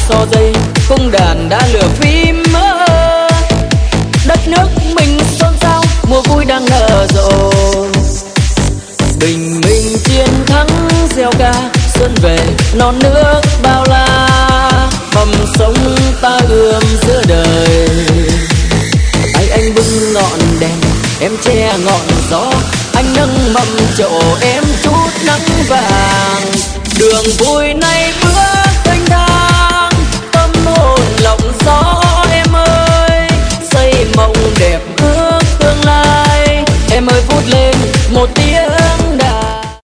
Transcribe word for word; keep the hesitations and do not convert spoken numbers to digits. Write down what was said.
so dây, cung đàn đã lừa phim mơ. Đất nước mình xôn xao, mùa vui đang nở rộ. Bình minh chiến thắng gieo ca, xuân về non nước bao la. Mầm sống ta ươm giữa đời. Tay anh bưng ngọn đèn, em che ngọn gió. Anh nâng mâm trổ, em chút nắng vàng. Đường vui nay